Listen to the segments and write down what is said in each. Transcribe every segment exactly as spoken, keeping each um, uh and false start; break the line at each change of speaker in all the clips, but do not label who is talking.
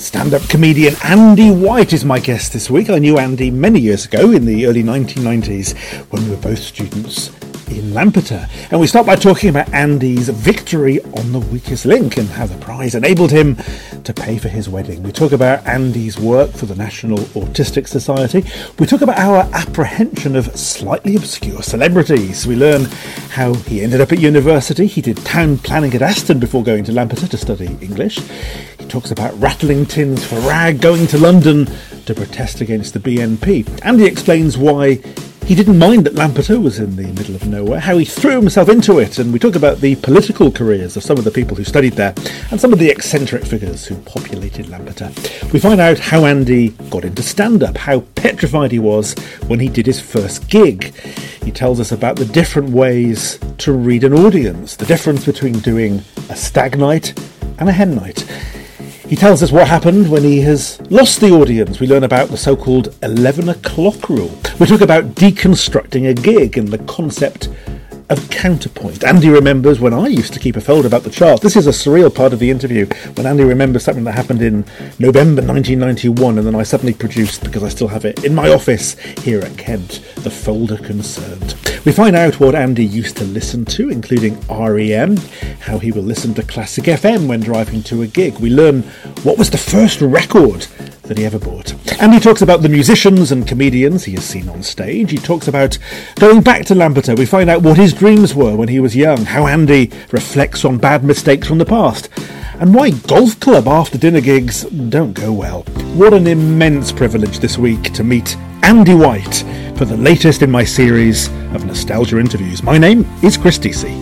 Stand-up comedian Andy White is my guest this week. I knew Andy many years ago in the early nineteen nineties when we were both students in Lampeter. And we start by talking about Andy's victory on The Weakest Link and how the prize enabled him to pay for his wedding. We talk about Andy's work for the National Autistic Society. We talk about our apprehension of slightly obscure celebrities. We learn how he ended up at university. He did town planning at Aston before going to Lampeter to study English. He talks about rattling tins for rag, going to London to protest against the B N P. Andy explains why he didn't mind that Lampeter was in the middle of nowhere, how he threw himself into it, and we talk about the political careers of some of the people who studied there and some of the eccentric figures who populated Lampeter. We find out how Andy got into stand-up, how petrified he was when he did his first gig. He tells us about the different ways to read an audience, the difference between doing a stag night and a hen night. He tells us what happened when he has lost the audience. We learn about the so-called eleven o'clock rule. We talk about deconstructing a gig and the concept of counterpoint. Andy remembers when I used to keep a folder about the charts. This is a surreal part of the interview, when Andy remembers something that happened in November nineteen ninety-one, and then I suddenly produced, because I still have it in my office here at Kent, the folder concerned. We find out what Andy used to listen to, including R E M, how he will listen to Classic F M when driving to a gig. We learn what was the first record that he ever bought. And he talks about the musicians and comedians he has seen on stage. He talks about going back to Lampeter. We find out what his dreams were when he was young, how Andy reflects on bad mistakes from the past, and why golf club after dinner gigs don't go well. What an immense privilege this week to meet Andy White for the latest in my series of nostalgia interviews. My name is Chris Deasy.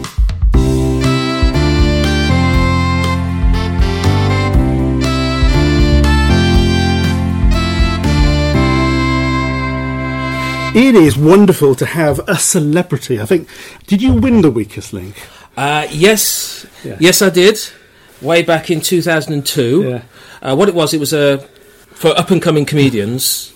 It is wonderful to have a celebrity. I think, did you win The Weakest Link?
Uh, yes,
yeah.
yes, I did. Way back in two thousand two.
Yeah.
Uh, what it was, it was uh, for up and coming comedians,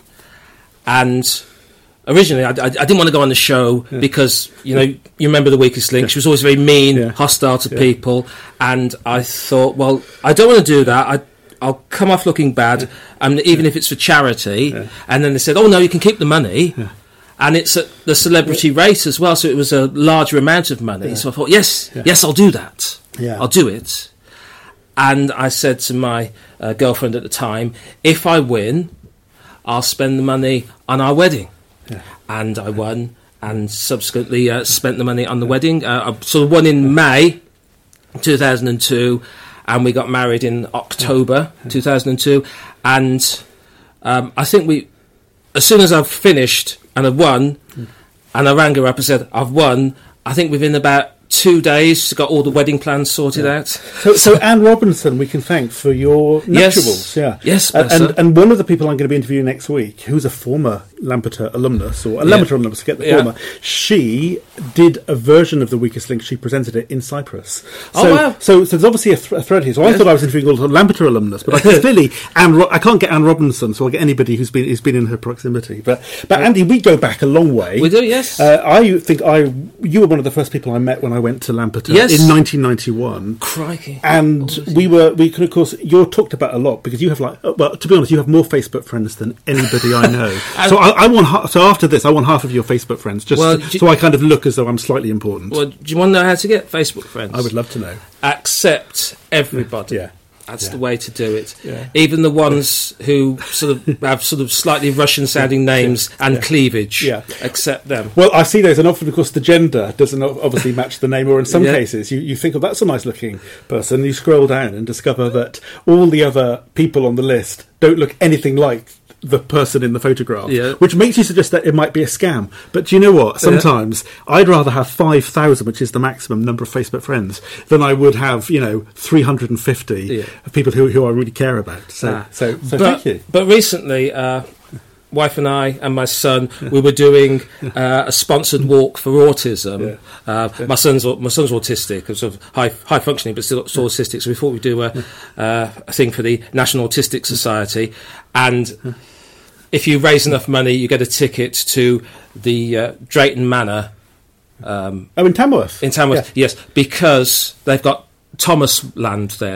and originally I, I, I didn't want to go on the show yeah. because you know you remember The Weakest Link. Yeah. She was always very mean, yeah. hostile to yeah. people, and I thought, well, I don't want to do that. I. I'll come off looking bad, yeah. and even yeah. if it's for charity. Yeah. And then they said, "Oh no, you can keep the money." Yeah. And it's at the celebrity yeah. rate as well, so it was a larger amount of money. Yeah. So I thought, yes, yeah. yes, I'll do that. Yeah. I'll do it. And I said to my uh, girlfriend at the time, if I win, I'll spend the money on our wedding. Yeah. And I won, and subsequently uh, spent the money on the yeah. wedding. Uh, I sort of won in May two thousand two, and we got married in October yeah. two thousand two. And um, I think we, as soon as I've finished and I've won, mm. and I rang her up and said, I've won, I think within about two days she got all the wedding plans sorted
yeah.
out.
So, so Anne Robinson we can thank for your nuptials.
Yes,
yeah.
yes,
and, and and one of the people I'm going to be interviewing next week, who's a former Lampeter alumnus, or a yeah. Lampeter alumnus, get the yeah. former, she did a version of The Weakest Link. She presented it in Cyprus. So,
oh, wow.
So, so there's obviously a, th- a thread here. So yes. I thought I was interviewing all the Lampeter alumnus, but I can clearly, Anne Ro- I can't get Anne Robinson, so I'll get anybody who's been who's been in her proximity. But, but Andy, we go back a long way.
We do, yes.
Uh, I think I you were one of the first people I met when I went to Lampeter.
Yes.
In nineteen ninety-one.
Crikey.
And oh, we were, we could, of course, you're talked about a lot because you have, like, well, to be honest, you have more Facebook friends than anybody I know. so I, I want, ha- so after this, I want half of your Facebook friends, just well, so you, I kind of look as though I'm slightly important.
Well, do you want to know how to get Facebook friends?
I would love to know.
Accept everybody.
Yeah.
That's
yeah.
the way to do it.
Yeah.
Even the ones who sort of have sort of slightly Russian-sounding names and
yeah.
cleavage.
Yeah.
Accept them.
Well, I see those, and often, of course, the gender doesn't obviously match the name, or in some
yeah.
cases, you, you think, oh, that's a nice-looking person. You scroll down and discover that all the other people on the list don't look anything like the person in the photograph,
yeah.
which makes you suggest that it might be a scam. But do you know what? Sometimes yeah. I'd rather have five thousand, which is the maximum number of Facebook friends, than I would have, you know, three hundred fifty yeah. of people who, who I really care about. So, ah. so, so
but,
thank you.
But recently, uh, wife and I and my son, we were doing uh, a sponsored walk for autism. Yeah. Uh, yeah. My son's my son's autistic, sort of high high functioning, but still, still autistic. So we thought we'd do a, uh, a thing for the National Autistic Society, and if you raise enough money, you get a ticket to the uh, Drayton Manor. Um,
oh, in Tamworth.
In Tamworth,
yeah.
yes, because they've got Thomas land there.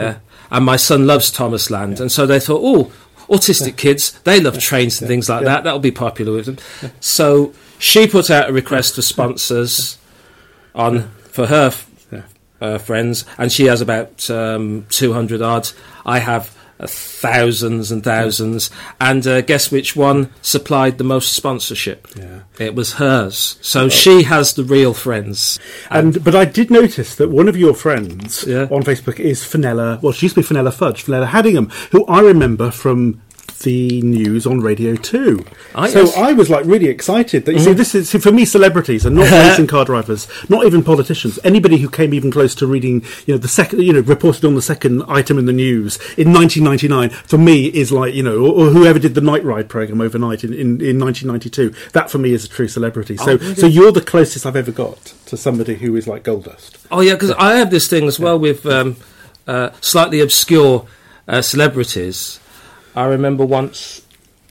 and my son loves Thomas Land, yeah. and so they thought, oh, autistic yeah. kids, they love yeah. trains and yeah. things like yeah. that. That'll be popular with them. Yeah. So she put out a request for sponsors on yeah. for her yeah. uh, friends, and she has about um, two hundred odd. I have uh, thousands and thousands, and uh, guess which one supplied the most sponsorship?
Yeah.
It was hers. So oh. she has the real friends.
And, and But I did notice that one of your friends
yeah.
on Facebook is Fenella, well, she used to be Fenella Fudge, Fenella Haddingham, who I remember from the news on Radio two. Ah, so yes. I was like really excited that you mm-hmm. see this is see, for me, celebrities are not racing car drivers, not even politicians. Anybody who came even close to reading, you know, the second, you know, reported on the second item in the news in nineteen ninety-nine for me is like, you know, or, or whoever did the Night Ride program overnight in, in, in nineteen ninety-two. That for me is a true celebrity. So, oh, really? So you're the closest I've ever got to somebody who is like gold dust.
Oh yeah, because yeah. I have this thing as well with um, uh, slightly obscure uh, celebrities. I remember once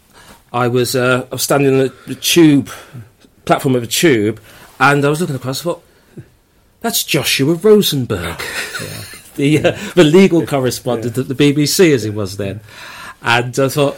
I was, uh, I was standing on the tube, platform of a tube, and I was looking across, I thought, that's Joshua Rosenberg, yeah. the uh, the legal correspondent yeah. at the B B C as he was then. And I thought,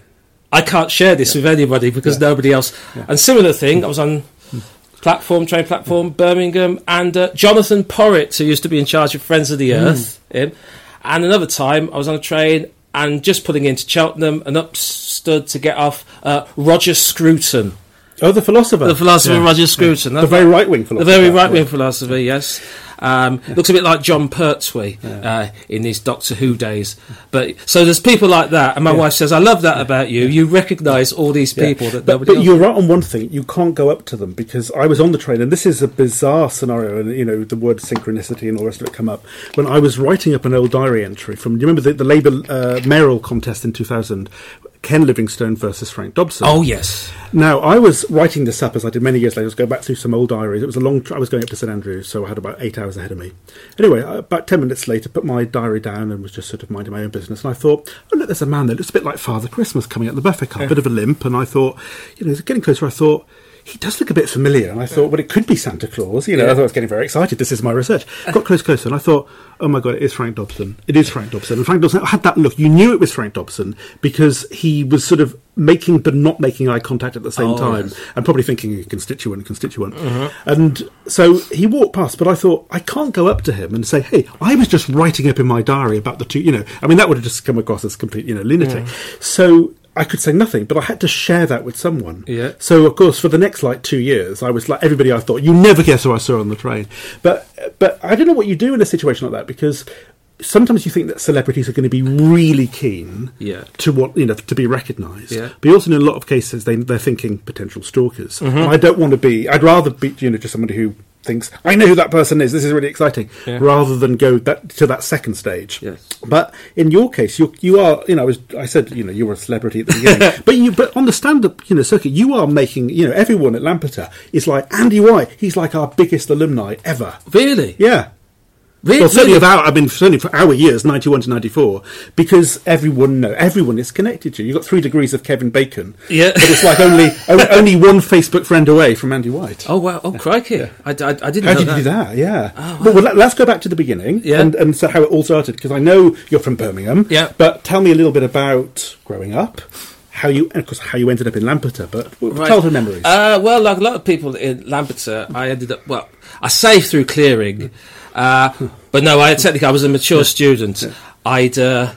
I can't share this yeah. with anybody because yeah. nobody else. Yeah. And similar thing, I was on platform, train platform, Birmingham, and uh, Jonathan Porritt, who used to be in charge of Friends of the Earth, mm. him. And another time I was on a train and just putting into Cheltenham, and up stood to get off uh, Roger Scruton.
Oh, the philosopher.
The philosopher
yeah.
Roger Scruton.
Yeah. The very right-wing philosopher.
The very right-wing yeah. philosopher, yes. Um, yeah. Looks a bit like John Pertwee yeah. uh, in his Doctor Who days. But so there's people like that, and my yeah. wife says, I love that yeah. about you. You recognise all these people yeah. that
but,
nobody
But else you're right on one thing. You can't go up to them, because I was on the train, and this is a bizarre scenario, and, you know, the word synchronicity and all the rest of it come up. When I was writing up an old diary entry from, do you remember the, the Labour uh, mayoral contest in two thousand? Ken Livingstone versus Frank Dobson.
Oh, yes.
Now, I was writing this up, as I did many years later. I was going back through some old diaries. It was a long... Tr- I was going up to St Andrews, so I had about eight hours ahead of me. Anyway, about ten minutes later, put my diary down and was just sort of minding my own business. And I thought, oh, look, there's a man there. Looks a bit like Father Christmas coming out the buffet car. A bit of a limp. And I thought, you know, getting closer, I thought, he does look a bit familiar. And I thought, well, it could be Santa Claus. You know, yeah. I thought I was getting very excited. This is my research. Got close, closer, and I thought, oh my God, it is Frank Dobson. It is Frank Dobson. And Frank Dobson had that look. You knew it was Frank Dobson because he was sort of making but not making eye contact at the same oh, time, yes. and probably thinking constituent, constituent. Mm-hmm. And so he walked past, but I thought, I can't go up to him and say, hey, I was just writing up in my diary about the two, you know, I mean, that would have just come across as complete, you know, lunatic. Mm. So I could say nothing, but I had to share that with someone.
Yeah.
So, of course, for the next, like, two years, I was like, everybody I thought, you never guess who I saw on the train. But but I don't know what you do in a situation like that, because sometimes you think that celebrities are going to be really keen
yeah.
to what you know to be recognised.
Yeah.
But also in a lot of cases, they, they're thinking potential stalkers.
Mm-hmm.
And I don't want to be... I'd rather be, you know, just somebody who thinks, I know who that person is, this is really exciting, yeah. rather than go that, to that second stage.
Yes.
But in your case, you you are, you know, I, was, I said, you know, you were a celebrity at the beginning, but you but on the stand-up, you know, circuit, you are making, you know, everyone at Lampeter is like, Andy White, he's like our biggest alumni ever.
Really?
Yeah.
Really?
Well, certainly, of our, I mean, certainly for our years, ninety-one to ninety-four, because everyone know everyone is connected to you. You've got three degrees of Kevin Bacon,
yeah,
but it's like only only one Facebook friend away from Andy White.
Oh wow! Oh crikey! Yeah. I, I, I didn't.
How
know
did
that.
you do that? Yeah.
Oh, wow.
But well, let, let's go back to the beginning,
yeah.
and, and so how it all started. Because I know you're from Birmingham,
yeah.
But tell me a little bit about growing up. How you, and of course, how you ended up in Lampeter, but
right.
childhood memories.
Uh, well, like a lot of people in Lampeter, I ended up. Well, I say through clearing. Uh, but no, I technically I was a mature yeah. student. Yeah. I'd uh,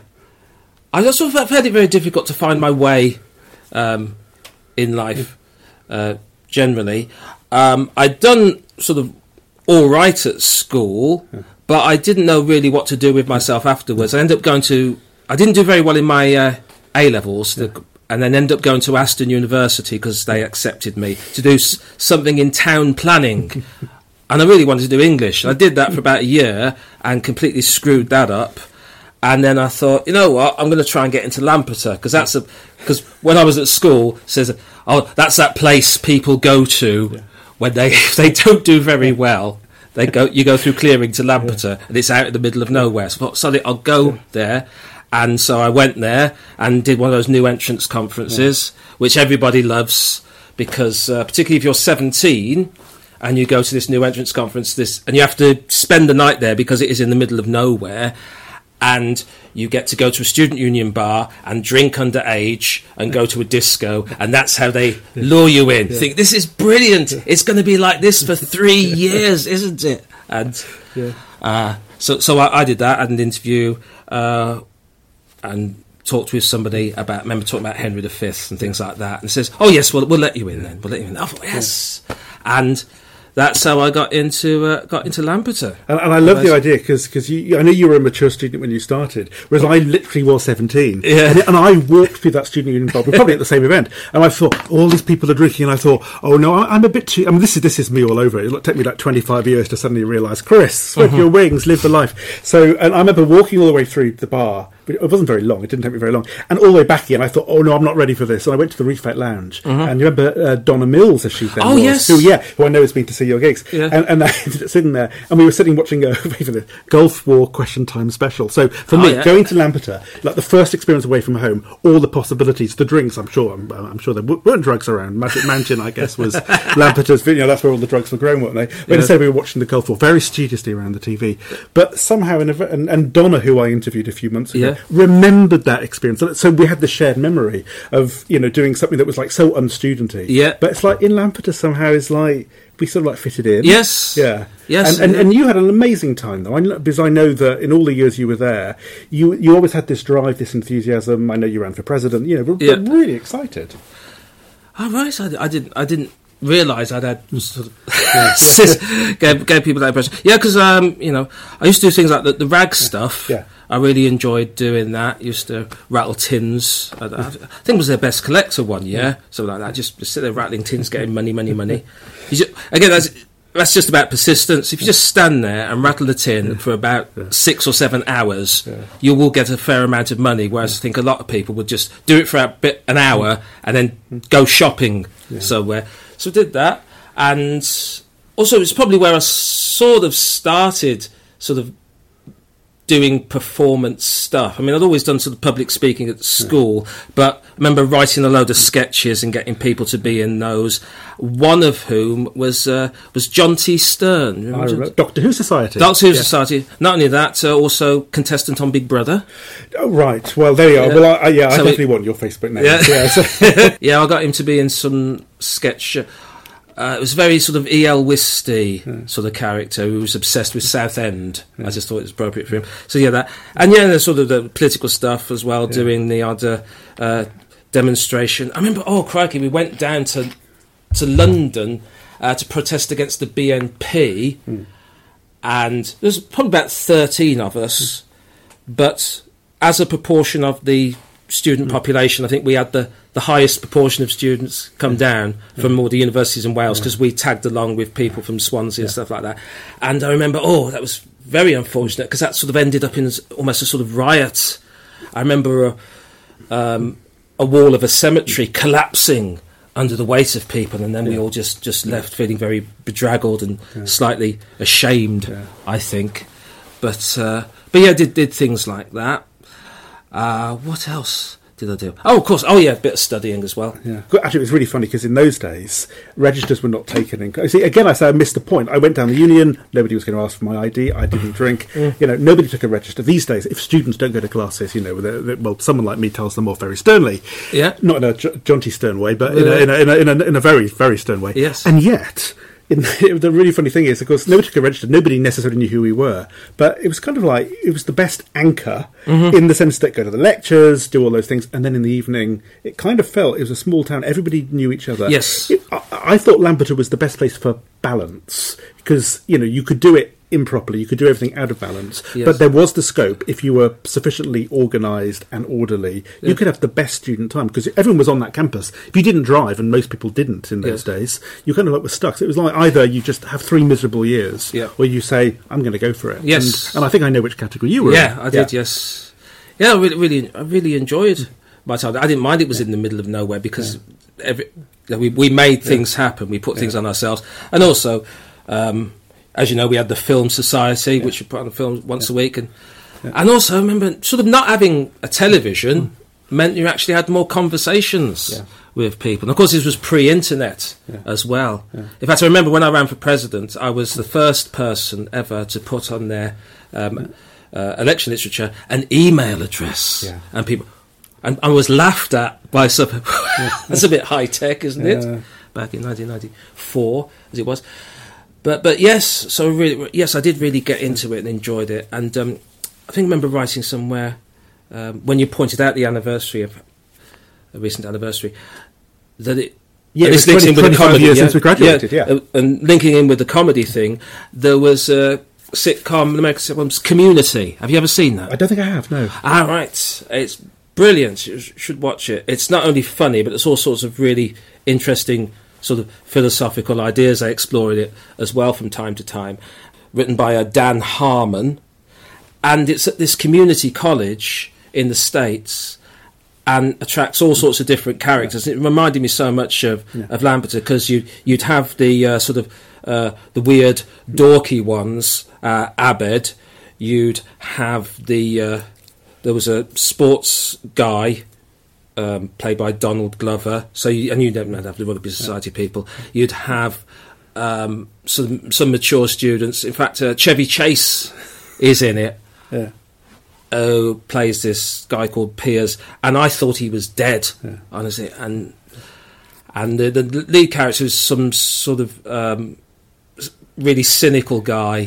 I also found it very difficult to find my way um, in life. Uh, generally, um, I'd done sort of all right at school, yeah. but I didn't know really what to do with myself afterwards. I ended up going to. I didn't do very well in my uh, A levels. Yeah. The, and then ended up going to Aston University because they accepted me to do s- something in town planning. And I really wanted to do English. And I did that for about a year and completely screwed that up. And then I thought, you know what, I'm going to try and get into Lampeter, because that's a because when I was at school, it says, oh, that's that place people go to yeah. when they if they don't do very well. They go, you go through clearing to Lampeter, yeah. and it's out in the middle of nowhere. So I thought, sorry, I'll go yeah. there. And so I went there and did one of those new entrance conferences, yeah. which everybody loves, because uh, particularly if you're seventeen. And you go to this new entrance conference, this, and you have to spend the night there because it is in the middle of nowhere. and you get to go to a student union bar and drink underage and go to a disco, and that's how they lure you in. Yeah. Think, this is brilliant. It's going to be like this for three years, isn't it? And yeah. uh, so so I, I did that. I had an interview uh, and talked with somebody about, I remember talking about Henry the Fifth and things like that, and says, oh yes, we'll, we'll let you in then. We'll let you in. I thought, yes. Yeah. And that's how I got into uh, got into Lampeter.
And, and I love the idea, because because I know you were a mature student when you started, whereas I literally was seventeen.
Yeah.
And, and I walked through that student union bar, we're probably at the same event, and I thought, all these people are drinking, and I thought, oh no, I, I'm a bit too... I mean, this is this is me all over it. It'll take me like twenty-five years to suddenly realise, Chris, spread uh-huh. your wings, live the life. So, and I remember walking all the way through the bar, but it wasn't very long, it didn't take me very long, and all the way back again, I thought, oh no, I'm not ready for this. And I went to the Reef Fete Lounge, uh-huh. and you remember uh, Donna Mills, as she then
oh,
was,
yes.
who, yeah, who I know has been to see your gigs.
Yeah.
And, and I ended up sitting there, and we were sitting watching a, a Gulf War Question Time special. So for me, oh, yeah. going to Lampeter, like the first experience away from home, all the possibilities, the drinks, I'm sure, I'm, I'm sure there weren't drugs around. Magic Mansion, I guess, was Lampeter's, you know, that's where all the drugs were grown, weren't they? But yeah. instead we were watching the Gulf War very studiously around the T V. But somehow, in a, and, and Donna, who I interviewed a few months ago, yeah. remembered that experience. So we had the shared memory of, you know, doing something that was like so unstudenty.
Yeah.
But it's like in Lampeter somehow is like, we sort of like fitted in.
Yes.
Yeah.
Yes.
And, and, and you had an amazing time, though, I know, because I know that in all the years you were there, you you always had this drive, this enthusiasm. I know you ran for president. You know, we're,
yeah.
we're really excited.
Oh, right. I, I didn't. I didn't realise I'd had sort of yeah. gave, gave people that impression. Yeah, because um, you know, I used to do things like the, the rag stuff.
Yeah. I
really enjoyed doing that. Used to rattle tins. I, I think it was their best collector one year, yeah. something like that. Just, just sit there rattling tins, getting money, money, money. You just, again, that's that's just about persistence. If you just stand there and rattle the tin yeah. for about yeah. six or seven hours, yeah. you will get a fair amount of money. Whereas I think a lot of people would just do it for a bit, an hour, and then go shopping yeah. somewhere. So I did that, and also it's probably where I sort of started, sort of doing performance stuff. I mean, I'd always done sort of public speaking at school, but I remember writing a load of sketches and getting people to be in those. One of whom was uh, was John T. Stern.
Remember I remember. Doctor Who Society.
Doctor Who
yeah.
Society. Not only that, uh, also contestant on Big Brother.
Oh, right. Well, there you are. Yeah. Well, I, yeah, I so definitely it, want your Facebook name.
Yeah.
Yeah, so.
yeah, I got him to be in some sketch. Uh, it was very sort of E L Wisty yeah. sort of character who was obsessed with Southend. Yeah. I just thought it was appropriate for him. So yeah, that, and yeah, there's sort of the political stuff as well. Yeah. Doing the other uh, demonstration. I remember, oh crikey, we went down to to London uh, to protest against the B N P, mm. and there's probably about thirteen of us, mm. but as a proportion of the student mm. population, I think we had the the highest proportion of students come down from all the universities in Wales, because we tagged along with people from Swansea yeah. and stuff like that. And I remember, oh, that was very unfortunate, because that sort of ended up in almost a sort of riot. I remember a, um, a wall of a cemetery collapsing under the weight of people, and then yeah. we all just, just left feeling very bedraggled and yeah. slightly ashamed, yeah. I think. But, uh, but yeah, did did things like that. Uh, what else did I do? Oh, of course. Oh, yeah, a bit of studying as well.
Yeah. Actually, it was really funny, because in those days, registers were not taken in. See, again, I say I missed the point. I went down the union. Nobody was going to ask for my I D. I didn't drink. Mm. You know, nobody took a register. These days, if students don't go to classes, you know, they're, they're, well, someone like me tells them off very sternly.
Yeah.
Not in a John T. Stern way, but in, uh, a, in, a, in, a, in, a, in a very, very stern way.
Yes.
And yet, in, the really funny thing is, of course, nobody took a register. Nobody necessarily knew who we were. But it was kind of like, it was the best anchor mm-hmm. in the sense that go to the lectures, do all those things, and then in the evening, it kind of felt, it was a small town, everybody knew each other.
Yes.
It, I, I thought Lampeter was the best place for balance, because, you know, you could do it improperly, you could do everything out of balance, yes. but there was the scope. If you were sufficiently organised and orderly, yeah. you could have the best student time, because everyone was on that campus. If you didn't drive, and most people didn't in those yes. days, you kind of like were stuck. So it was like either you just have three miserable years,
yeah.
or you say, I'm going to go for it.
Yes.
And, and I think I know which category you were
yeah,
in.
I did, yeah. yes. Yeah, I really, really, I really enjoyed my time. I didn't mind it was yeah. in the middle of nowhere, because yeah. every, we, we made things yeah. happen. We put yeah. things on ourselves. And also, um, as you know, we had the Film Society, yeah. which we put on the films once yeah. a week. And yeah. and also, I remember sort of not having a television mm. meant you actually had more conversations yeah. with people. And of course, this was pre-internet yeah. as well. Yeah. In fact, I remember when I ran for president, I was the first person ever to put on their um, uh, election literature, an email address,
yeah.
and people, and I was laughed at by some. That's a bit high tech, isn't it?
Yeah.
Back in nineteen ninety-four, as it was, but but yes, so really, yes, I did really get into it and enjoyed it, and um, I think I remember writing somewhere um, when you pointed out the anniversary of a recent anniversary that it.
Yeah,
this
it's
links in with the comedy,
years
yeah?
since we graduated, yeah.
yeah. And linking in with the comedy thing, there was a sitcom, an American sitcom, Community. Have you ever seen that?
I don't think I have, no.
Ah, right. It's brilliant. You should watch it. It's not only funny, but it's all sorts of really interesting sort of philosophical ideas they explore in it as well from time to time. Written by uh, Dan Harmon. And it's at this community college in the States, and attracts all sorts of different characters. It reminded me so much of, yeah. of Lampeter, because you, you'd have the uh, sort of uh, the weird, dorky ones, uh, Abed. You'd have the... Uh, there was a sports guy, um, played by Donald Glover. So you, and you don't have the Rugby Society yeah. people. You'd have um, some, some mature students. In fact, uh, Chevy Chase is in it.
Yeah.
Uh, plays this guy called Piers, and I thought he was dead,
yeah.
honestly. And and the, the lead character is some sort of um, really cynical guy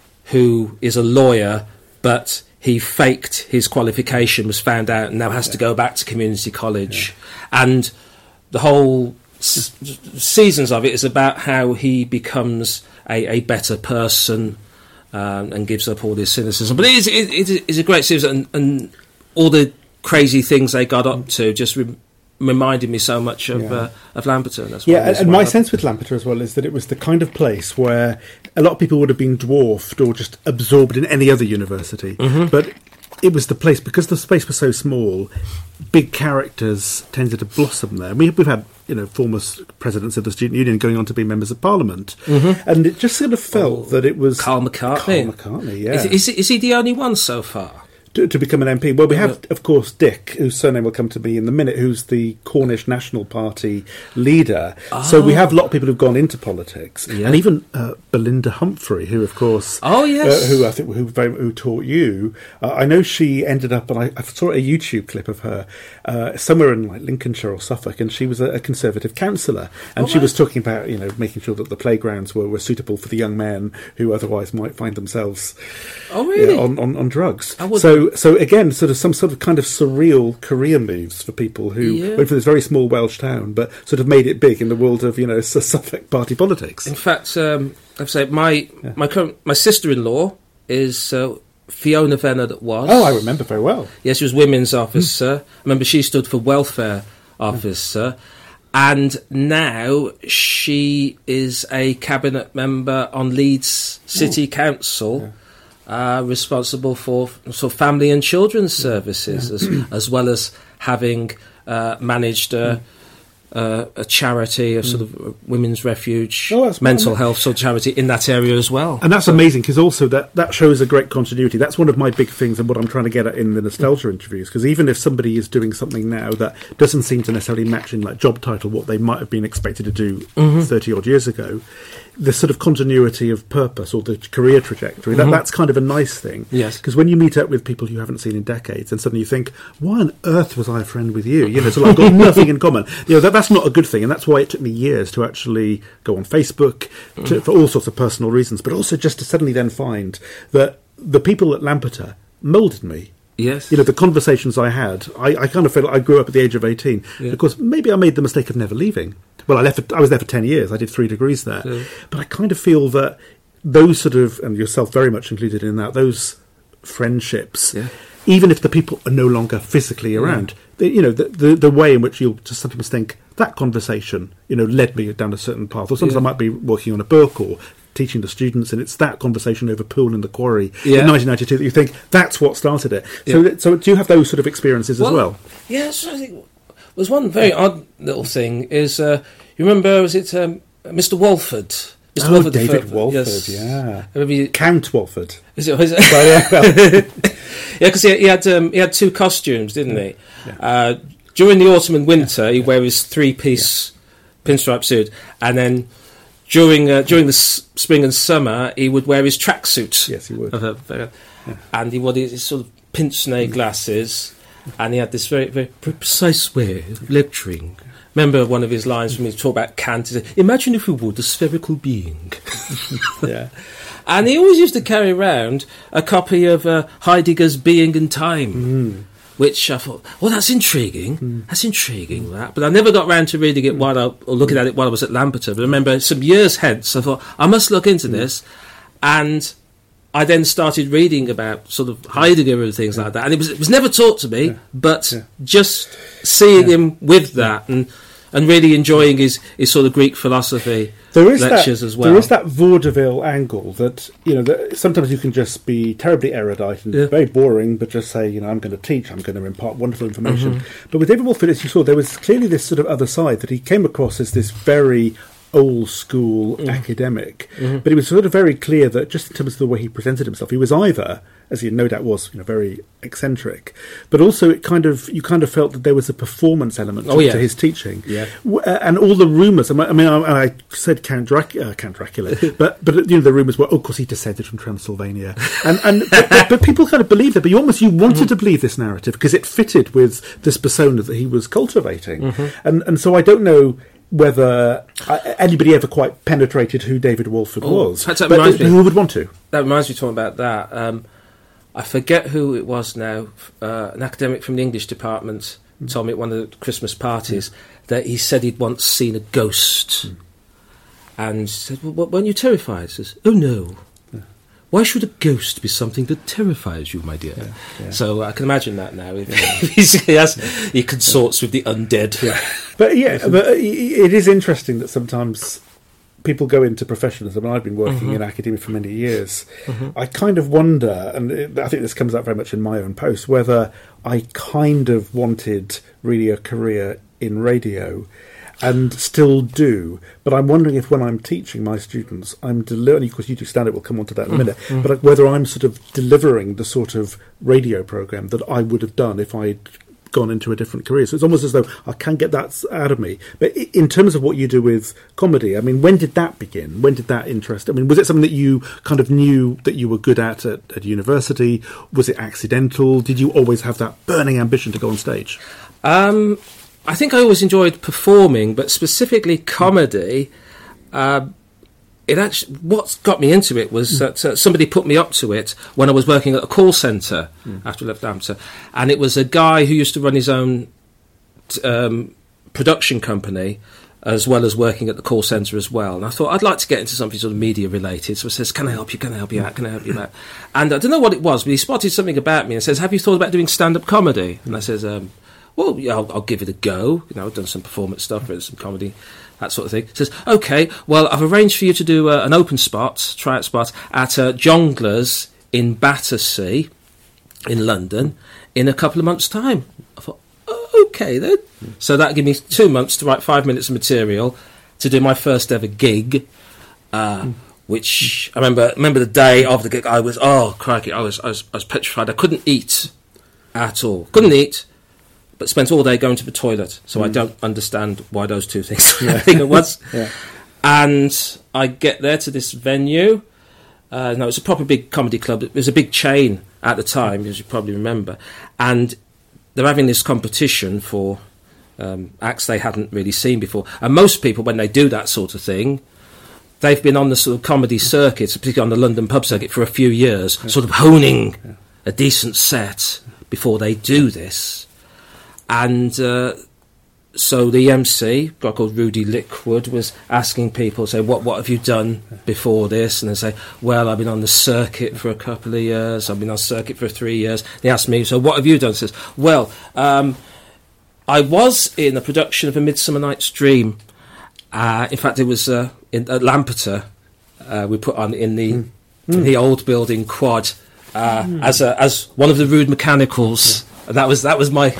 who is a lawyer, but he faked his qualification, was found out, and now has yeah. to go back to community college. Yeah. And the whole s- seasons of it is about how he becomes a, a better person. Um, and gives up all this cynicism, but it is, it, it is a great series, and, and all the crazy things they got up to just re- reminded me so much of yeah. uh, of Lampeter. That's
yeah, and, and my sense with Lampeter as well is that it was the kind of place where a lot of people would have been dwarfed or just absorbed in any other university,
mm-hmm.
but it was the place, because the space was so small, big characters tended to blossom there. We, we've had, you know, former presidents of the Student Union going on to be members of Parliament,
mm-hmm.
and it just sort of felt oh, that it was...
Carl McCartney.
Carl McCartney, yeah.
Is, is, is he the only one so far?
To, to become an M P. Well, we have, of course, Dick, whose surname will come to me in a minute, who's the Cornish National Party leader. Oh. So we have a lot of people who've gone into politics, yeah. and even uh, Belinda Humphrey, who, of course,
oh yes,
uh, who I think who, very, who taught you. Uh, I know she ended up, and I, I saw a YouTube clip of her uh, somewhere in like Lincolnshire or Suffolk, and she was a, a Conservative councillor, and oh, she right. was talking about, you know, making sure that the playgrounds were, were suitable for the young men who otherwise might find themselves,
oh really,
yeah, on, on on drugs. So. So again, sort of some sort of kind of surreal career moves for people who yeah. went from this very small Welsh town, but sort of made it big in the world of, you know, Suffolk party politics.
In fact, um, I've said my yeah. my current, my sister-in-law is uh, Fiona Venner. That was.
Oh, I remember very well.
Yes, she was women's officer. Mm. I remember she stood for welfare officer, yeah. and now she is a cabinet member on Leeds City oh. Council. Yeah. Uh, responsible for for family and children's services, yeah. as, as well as having uh, managed uh, uh, a charity, a sort of women's refuge,
oh,
mental
amazing.
health sort of charity in that area as well.
And that's amazing, because also that, that shows a great continuity. That's one of my big things and what I'm trying to get at in the nostalgia interviews, because even if somebody is doing something now that doesn't seem to necessarily match in like job title what they might have been expected to do mm-hmm. thirty odd years ago, the sort of continuity of purpose or the career trajectory,
mm-hmm.
that, that's kind of a nice thing.
Yes.
Because when you meet up with people you haven't seen in decades and suddenly you think, why on earth was I a friend with you? You know, so like, I've got nothing in common. You know, that, that's not a good thing, and that's why it took me years to actually go on Facebook to, mm. for all sorts of personal reasons, but also just to suddenly then find that the people at Lampeter moulded me.
Yes.
You know, the conversations I had, I, I kind of feel like I grew up at the age of eighteen. Yeah. Because maybe I made the mistake of never leaving. Well, I left. For, I was there for ten years. I did three degrees there. Yeah. But I kind of feel that those sort of, and yourself very much included in that, those friendships, yeah. even if the people are no longer physically around, yeah. they, you know, the, the the way in which you'll just sometimes think, that conversation, you know, led me down a certain path. Or sometimes yeah. I might be working on a book or teaching the students, and it's that conversation over pool in the quarry yeah. in nineteen ninety-two that you think that's what started it. So, yeah. so do you have those sort of experiences well, as well?
Yes, I think there's one very odd little thing. Is uh, you remember? Was it um, Mister Walford? Mister
Oh,
Walford
David
the
Walford,
yes.
yeah.
You,
Count Walford.
Is it? Is it?
So, yeah, well.
yeah, because he, he had um, he had two costumes, didn't he? Yeah. Uh, during the autumn and winter, yeah. he'd wear his three-piece yeah. pinstripe suit, and then during uh, during the s- spring and summer, he would wear his tracksuit.
Yes, he would.
Uh,
yeah.
and he wore these sort of pince-nez glasses, and he had this very, very precise way of lecturing. Remember one of his lines from his talk about Kant, he said, imagine if we were the spherical being.
Yeah.
And he always used to carry around a copy of uh, Heidegger's Being and Time,
mm.
which I thought, well, that's intriguing. Mm. That's intriguing, that. But I never got round to reading it while I, or looking at it while I was at Lampeter. But I remember some years hence, I thought, I must look into mm. this. And I then started reading about sort of Heidegger and things yeah. like that. And it was it was never taught to me, yeah. but yeah. just seeing yeah. him with that and and really enjoying his, his sort of Greek philosophy
there is
lectures
that,
as well.
There is that vaudeville angle that, you know, that sometimes you can just be terribly erudite and yeah. very boring, but just say, you know, I'm going to teach, I'm going to impart wonderful information. Mm-hmm. But with David Wolford, as you saw, there was clearly this sort of other side that he came across as this very old school mm. academic, mm-hmm. but it was sort of very clear that just in terms of the way he presented himself, he was either, as he no doubt was, you know, very eccentric, but also it kind of you kind of felt that there was a performance element
oh,
to,
yeah.
to his teaching.
Yeah,
uh, and all the rumours. I mean, I, I said Count, Drac- uh, Count Dracula, but but you know the rumours were, oh, of course, he descended from Transylvania, and and but, but, but people kind of believed it. But you almost you wanted mm-hmm. to believe this narrative because it fitted with this persona that he was cultivating, mm-hmm. and and so I don't know whether uh, anybody ever quite penetrated who David Wolford
oh,
was.
That
but
reminds me,
who would want to?
That reminds me talking about that. Um, I forget who it was now. Uh, an academic from the English department mm. told me at one of the Christmas parties mm. that he said he'd once seen a ghost. Mm. And said, well, weren't you terrified? He says, oh no. Why should a ghost be something that terrifies you, my dear? Yeah, yeah. So I can imagine that now. If, if he, has, he consorts with the undead.
Yeah. But yeah, but it is interesting that sometimes people go into professions. I mean, I've been working mm-hmm. in academia for many years. Mm-hmm. I kind of wonder, and it, I think this comes out very much in my own post, whether I kind of wanted really a career in radio, and still do, but I'm wondering if when I'm teaching my students, I'm delivering, of course you do stand-up, we'll come on to that in a minute, mm, mm. but whether I'm sort of delivering the sort of radio programme that I would have done if I'd gone into a different career. So it's almost as though I can't get that out of me. But in terms of what you do with comedy, I mean, when did that begin? When did that interest? I mean, was it something that you kind of knew that you were good at at, at university? Was it accidental? Did you always have that burning ambition to go on stage?
Um... I think I always enjoyed performing, but specifically comedy. Uh, it actually, what got me into it was mm. that uh, somebody put me up to it when I was working at a call centre mm. after I left Lampeter, and it was a guy who used to run his own um, production company as well as working at the call centre as well. And I thought I'd like to get into something sort of media related. So I says, "Can I help you? Can I help you out? Can I help you out?" And I don't know what it was, but he spotted something about me and says, "Have you thought about doing stand-up comedy?" And I says, um, well, yeah, I'll, I'll give it a go. You know, I've done some performance stuff, written some comedy, that sort of thing. Says, okay, well, I've arranged for you to do uh, an open spot, tryout spot, at uh, Jongleurs in Battersea in London in a couple of months' time. I thought, oh, okay then. Mm. So that gave me two months to write five minutes of material to do my first ever gig, uh, mm. which I remember. Remember the day of the gig, I was oh crikey, I was I was, I was petrified. I couldn't eat at all. Couldn't eat. But spent all day going to the toilet, so mm. I don't understand why those two things are happening at once. Yeah. And I get there to this venue. Uh, no, it's a proper big comedy club. It was a big chain at the time, as you probably remember. And they're having this competition for um, acts they hadn't really seen before. And most people, when they do that sort of thing, they've been on the sort of comedy circuit, particularly on the London pub circuit, for a few years, yeah. sort of honing yeah. a decent set before they do this. And uh, so the M C, a guy called Rudy Lickwood, was asking people, say, what what have you done before this? And they say, well, I've been on the circuit for a couple of years. I've been on circuit for three years. They asked me, so what have you done? He says, well, um, I was in a production of A Midsummer Night's Dream. Uh, in fact, it was uh, in, at Lampeter. Uh, we put on in the mm. in the old building quad uh, mm. as a, as one of the rude mechanicals. Yeah. And that was that was my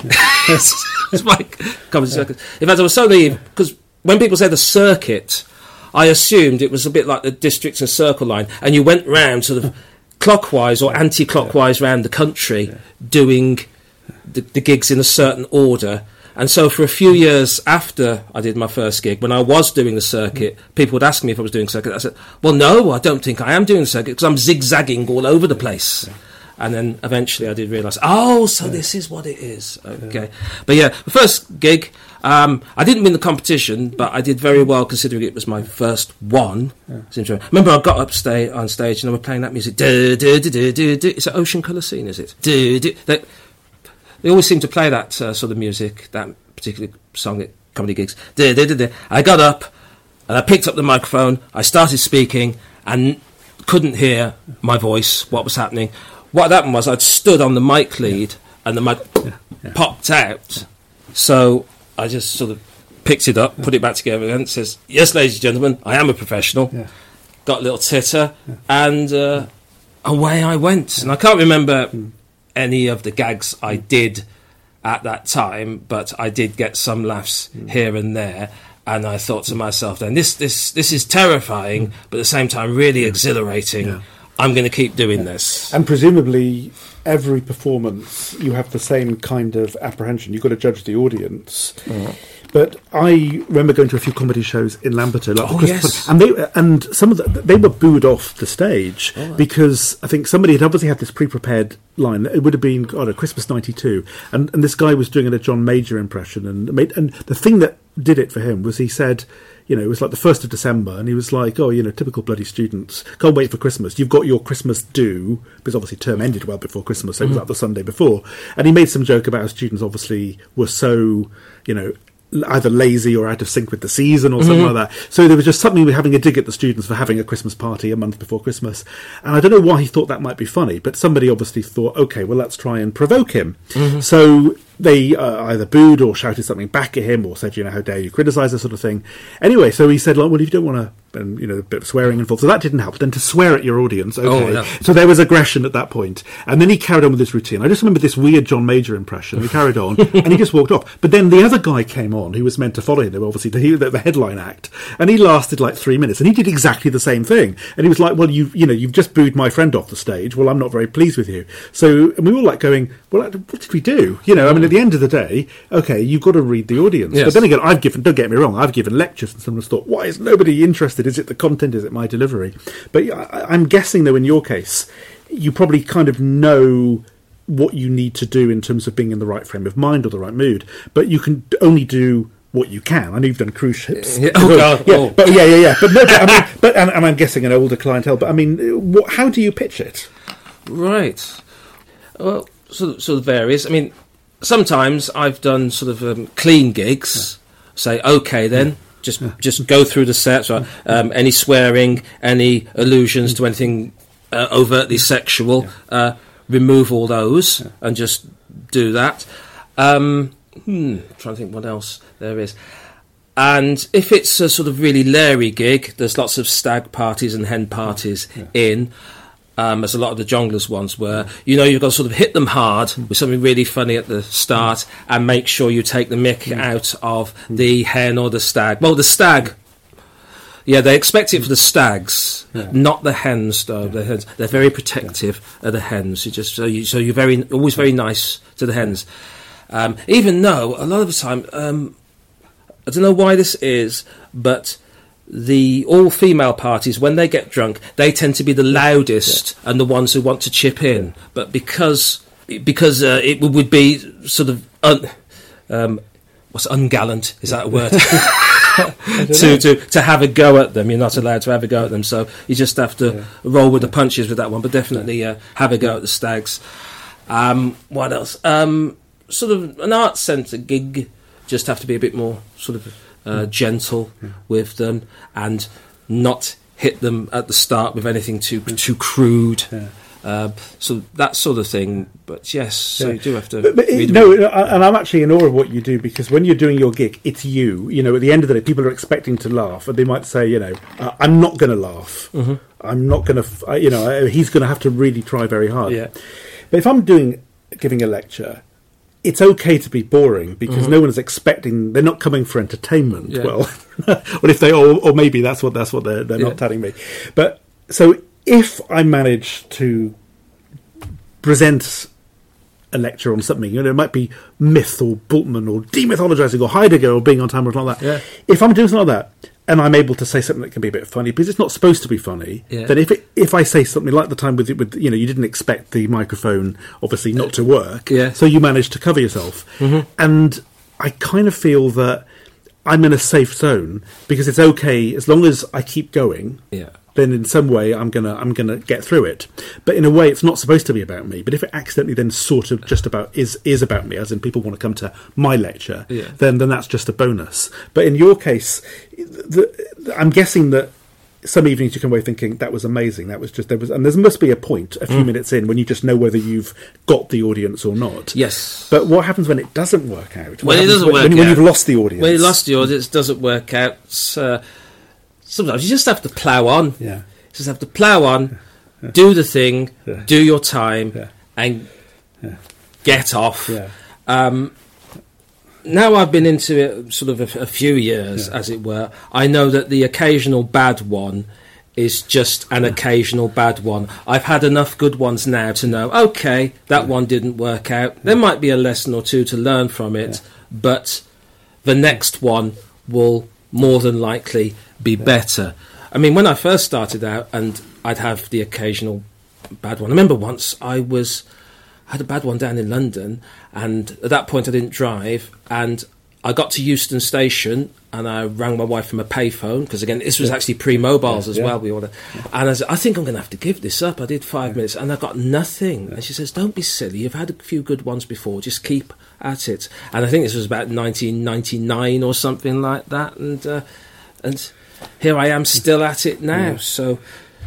was my comedy yeah. circuit. In fact, I was so naive because when people say the circuit, I assumed it was a bit like the district and circle line, and you went round sort of clockwise or anti-clockwise yeah. around the country yeah. doing the, the gigs in a certain order. And so for a few years after I did my first gig, when I was doing the circuit, mm. people would ask me if I was doing circuit. I said, well, no, I don't think I am doing the circuit because I'm zigzagging all over the place. Yeah. And then eventually I did realise, oh, so yeah. this is what it is. Okay. Yeah. But yeah, the first gig, um, I didn't win the competition, but I did very well considering it was my first one. Yeah. Remember, I got up sta- on stage and I was playing that music. Du, du, du, du, du, du. It's an Ocean Colour Scene, is it? Du, du. They, they always seem to play that uh, sort of music, that particular song at comedy gigs. Du, du, du, du. I got up and I picked up the microphone. I started speaking and couldn't hear my voice, what was happening. What happened was I'd stood on the mic lead yeah. and the mic yeah. Yeah. popped out. Yeah. So I just sort of picked it up, yeah. put it back together and says, yes, ladies and gentlemen, I am a professional. Yeah. Got a little titter yeah. and uh, yeah. away I went. Yeah. And I can't remember mm. any of the gags I did at that time, but I did get some laughs mm. here and there. And I thought to myself then, this this this is terrifying, mm. but at the same time really yeah. exhilarating. Yeah. I'm going to keep doing yeah. this.
And presumably, every performance, you have the same kind of apprehension. You've got to judge the audience. Mm. But I remember going to a few comedy shows in Lampeter, like
oh,
the
yes.
and they and some of the, they were booed off the stage oh. because I think somebody had obviously had this pre-prepared line. It would have been, I don't know, Christmas ninety-two, and and this guy was doing a John Major impression, and made, and the thing that did it for him was he said, you know, it was like the first of December, and he was like, oh, you know, typical bloody students, can't wait for Christmas. You've got your Christmas due, because obviously term ended well before Christmas, so it was like the Sunday before. And he made some joke about how students obviously were so, you know, either lazy or out of sync with the season or something mm-hmm. like that. So there was just something with having a dig at the students for having a Christmas party a month before Christmas. And I don't know why he thought that might be funny, but somebody obviously thought, okay, well, let's try and provoke him. Mm-hmm. So they uh, either booed or shouted something back at him or said, you know, how dare you criticise this sort of thing. Anyway, so he said, like, well, if you don't want to, and you know, a bit of swearing involved. So that didn't help. Then to swear at your audience, okay. Oh, yeah. So there was aggression at that point. And then he carried on with his routine. I just remember this weird John Major impression. He carried on and he just walked off. But then the other guy came on who was meant to follow him, obviously, the, the headline act. And he lasted like three minutes and he did exactly the same thing. And he was like, well, you you know, you've just booed my friend off the stage. Well, I'm not very pleased with you. So, and we were all like going, well, what did we do? You know, I mean, at the end of the day, okay, you've got to read the audience. Yes. But then again, I've given, don't get me wrong, I've given lectures and someone's thought, why is nobody interested? Is it the content? Is it my delivery? But I, I'm guessing, though, in your case, you probably kind of know what you need to do in terms of being in the right frame of mind or the right mood. But you can only do what you can. I know you've done cruise ships.
Yeah, oh, God.
Yeah,
oh.
But yeah, yeah, yeah. But no, but, I mean, but and, and I'm guessing an older clientele. But I mean, what, how do you pitch it?
Right. Well, sort of, sort of varies. I mean, sometimes I've done sort of um, clean gigs. Yeah. Say, okay, then. Yeah. Just yeah. just go through the sets. Right? Um, any swearing, any allusions to anything uh, overtly sexual, yeah. uh, remove all those yeah. and just do that. Um, hmm, I'm trying to think what else there is. And if it's a sort of really leery gig, there's lots of stag parties and hen parties yeah. in. Um, as a lot of the Jongleurs ones were, you know, you've got to sort of hit them hard with something really funny at the start and make sure you take the mick out of the hen or the stag. Well, the stag, yeah, they expect it for the stags, yeah. not the hens, though. Yeah. The hens, they're very protective yeah. of the hens. You just so, you, so you're very always very nice to the hens. Um, even though a lot of the time, um, I don't know why this is, but the all-female parties, when they get drunk, they tend to be the loudest yeah. and the ones who want to chip in. Yeah. But because because uh, it would be sort of un, um, what's ungallant? Is that a word? to, to to have a go at them, you're not allowed to have a go at them. So you just have to yeah. roll with the punches with that one. But definitely uh, have a go at the stags. Um, what else? Um, sort of an arts centre gig. Just have to be a bit more sort of. Uh, gentle yeah. with them and not hit them at the start with anything too too crude. Yeah. Uh, so that sort of thing. But yes, so yeah. you do have to.
But, but it, no, and I'm actually in awe of what you do because when you're doing your gig, it's you. You know, at the end of the day, people are expecting to laugh, and they might say, you know, uh, I'm not going to laugh. Mm-hmm. I'm not going to. F- you know, he's going to have to really try very hard.
Yeah.
But if I'm doing giving a lecture. It's okay to be boring because mm-hmm. no one is expecting. They're not coming for entertainment. Yeah. Well, or if they, or, or maybe that's what that's what they're they're yeah. not telling me. But so if I manage to present a lecture on something, you know, it might be myth or Bultmann or demythologizing or Heidegger or being on time or something like that.
Yeah.
If I'm doing something like that, and I'm able to say something that can be a bit funny because it's not supposed to be funny,
yeah.
then if it, if I say something like the time with with you know you didn't expect the microphone obviously not to work,
yeah.
so you managed to cover yourself,
mm-hmm.
and I kind of feel that I'm in a safe zone because it's okay as long as I keep going.
Yeah.
Then in some way I'm gonna I'm gonna get through it. But in a way it's not supposed to be about me. But if it accidentally then sort of just about is is about me, as in people want to come to my lecture,
yeah.
then then that's just a bonus. But in your case, the, I'm guessing that some evenings you come away thinking that was amazing. That was just there was, and there must be a point a few mm. minutes in when you just know whether you've got the audience or not.
Yes.
But what happens when it doesn't work out?
When it doesn't
when,
work
when,
out,
when you've lost the audience.
When you lost the audience, doesn't work out. Uh, sometimes you just have to plough on.
Yeah.
You just have to plough on, yeah. do the thing, yeah. do your time,
yeah.
and
yeah.
get off.
Yeah.
Um, now I've been into it sort of a, a few years, yeah. as it were. I know that the occasional bad one is just an yeah. occasional bad one. I've had enough good ones now to know, okay, that yeah. one didn't work out. Yeah. There might be a lesson or two to learn from it, yeah. but the next one will more than likely be yeah. better. I mean, when I first started out, and I'd have the occasional bad one. I remember once I was I had a bad one down in London, and at that point I didn't drive, and I got to Euston Station, and I rang my wife from a payphone, because again, this was yeah. actually pre-mobiles yeah, as yeah. well. We ordered, yeah. and I said, I think I'm going to have to give this up. I did five yeah. minutes, and I got nothing. Yeah. And she says, don't be silly. You've had a few good ones before. Just keep at it. And I think this was about nineteen ninety-nine or something like that, and uh, and. Here I am still at it now. Yeah. So,